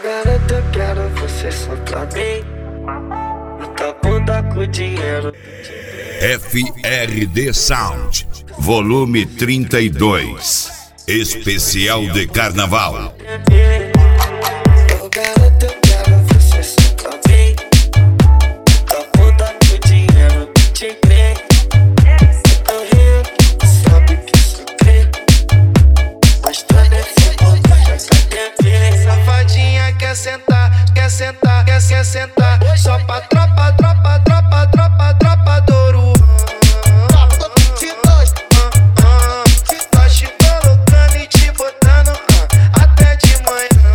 garota, eu quero você só pra mim. Muita bunda com dinheiro. FRD Sound, volume 32, especial de carnaval. Oh, garota, eu quero você só pra mim. Muita bunda com dinheiro te crê. Eu rio, sabe que isso crê. Mas tu é foda, já quer ver. Safadinha quer sentar, quer sentar, quer sentar. Só pra tropa, tropa, tropa, tropa, tropa Douro. Tá te colocando e te botando até de manhã.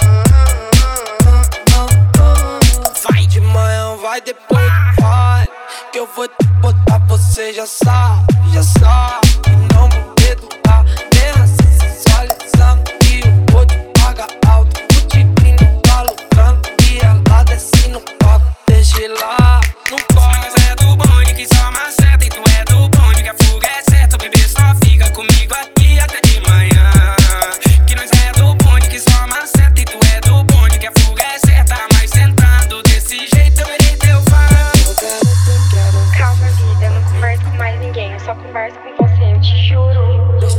Vai de manhã, vai depois, vai. Que eu vou te botar, você já sabe, já sabe. E não vou educar, mesmo assim sensualizando. E eu vou te pagar alto, o tigrinho tá lutando. E ela desce no palco, deixa lá, não corre. Nós é do bonde que só maceta, e tu é do bonde que a fuga é certa. O bebê só fica comigo aqui até de manhã. Que nós é do bonde que só maceta, e tu é do bonde que a fuga é certa. Mas sentando desse jeito eu verei teu fã. Calma, vida, eu não converso com mais ninguém. Eu só converso com você, eu te juro.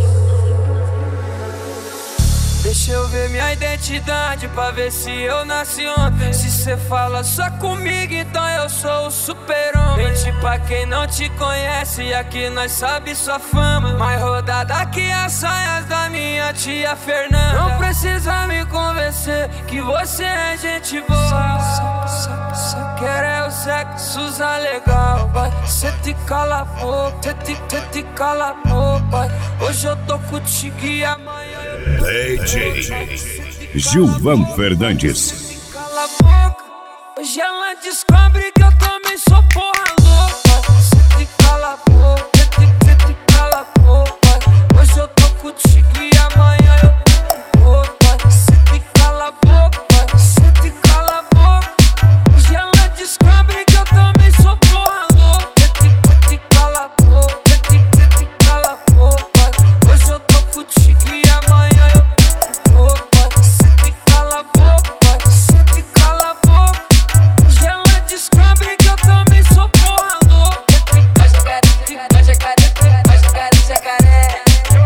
Deixa eu ver minha identidade pra ver se eu nasci ontem. Se cê fala só comigo, então eu sou o super-homem. Mente pra quem não te conhece, aqui nós sabe sua fama. Mais rodada que as saias da minha tia Fernanda. Não precisa me convencer que você é gente boa. Só quer é o sexo usar legal, vai. Cê te cala a boca, cê te cala a boca, vai. Hoje eu tô contigo e amanhã DJ Gilvan Fernandes. cala a boca. Hoje ela descobre que eu também sou porra louca. Cê te cala a boca, cê te cala a boca. Hoje eu tô contigo e amanhã eu tô com outra. Cê te cala a boca, cê te cala a boca. Hoje ela descobre que eu também sou porra louca. Cê te cala a boca, cê te cala a boca. Hoje eu tô contigo e amanhã eu tô com outra. Cê te cala a boca, cê te cala a boca. Hoje ela descobre que eu também sou porra louca. Vai jacaré, vai jacaré, vai jacaré, jacaré.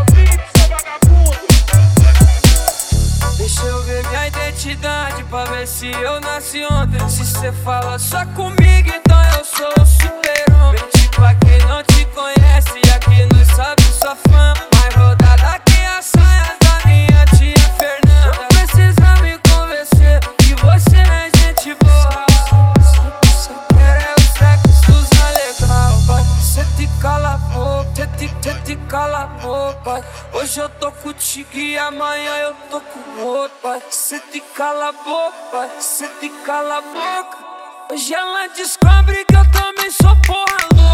Deixa eu ver minha identidade pra ver se eu nasci ontem. Se cê fala só comigo, então eu sou o super-homem. Mente pra quem não te conhece, aqui nós sabe sua fama. Mais rodada que as saias da minha tia Fernanda. Não precisa me convencer que você é gente boa. Só quer é o sexo usar legal, vai. Cê te cala a boca, cê te cala a boca, vai. Hoje eu tô contigo e amanhã eu tô com outro, vai. Cê te cala a boca, vai. Cê te cala a boca. Hoje ela descobre que eu também sou porra louca.